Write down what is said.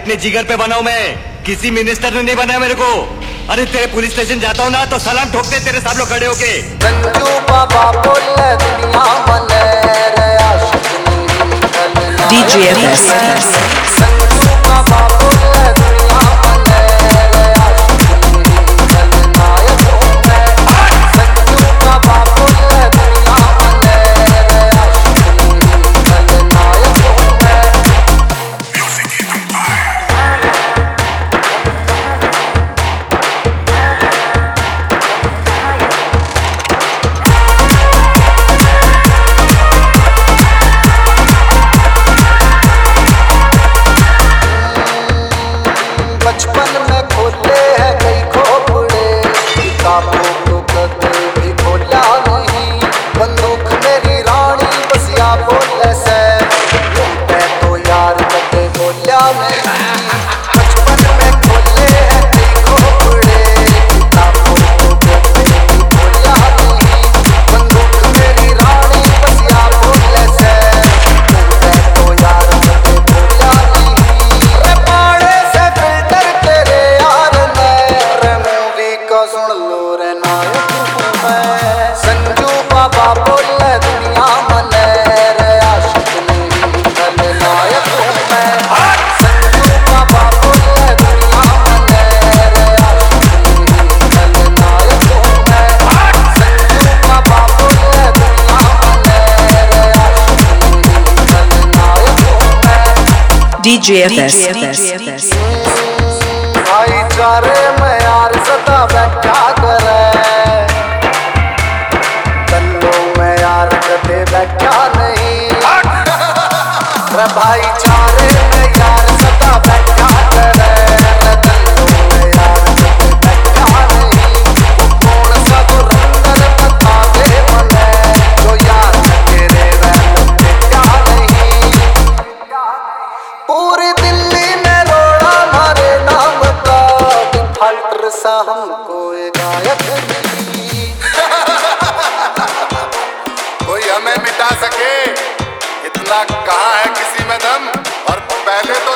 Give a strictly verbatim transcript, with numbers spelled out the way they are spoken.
अपने जिगर पे बनाऊं मैं, किसी मिनिस्टर ने नहीं बनाया मेरे को। अरे तेरे पुलिस स्टेशन जाता हूँ ना तो सलाम ठोकते तेरे सब लोग खड़े होके। संजू बाबा बोले दुनिया मने रे आशिक नहीं D J F S Sanju बाबा बोले दुनिया मने रे आशिक नहीं नायक हूँ मैं। संजू बाबा बोले दुनिया मने रे आशिक नहीं नायक हूँ मैं। बचपन में खोले हैं कई खोपड़े, किताबों को कदे भी खोला नहीं। बंदूक मेरी रानी बस या बोले से, मैं तो यार कदे बोला नहीं। बचपन में खोले हैं कई खोपड़े, किताबों को कदे भी खोला नहीं। बंदूक मेरी रानी बस या बोले से, मैं तो यार कदे बोला नहीं। रे पाड़े से फिल्टर तेरे यार ने, रे मूवी को सुन लो रे नायक हूँ मैं। संजू बाबा बोले दुनिया मने रे आशिक नहीं खलनायक हूँ मैं। संजू बाबा बोले दुनिया मने रे आशिक नहीं खलनायक हूँ मैं। संजू बाबा बोले दुनिया मने रे आशिक नहीं खलनायक हूँ मैं। D J F S भाईचारे में यार सदा बैठा करे, तल्लों में यार कदे बैठा नहीं। रे भाईचारे में यार सदा बैठा करे, तल्लों में यार कदे बैठा नहीं। वो कौन सा धुरंधर बता दे मने, जो यार तेरे वैलो बैठा नहीं। पूरी दिल्ली में रोड़ा मारे नाम का, डिफाल्टर सा हमको एक गायक नहीं। कोई हमें मिटा सके इतना कहाँ है किसी में दम। और पहले तो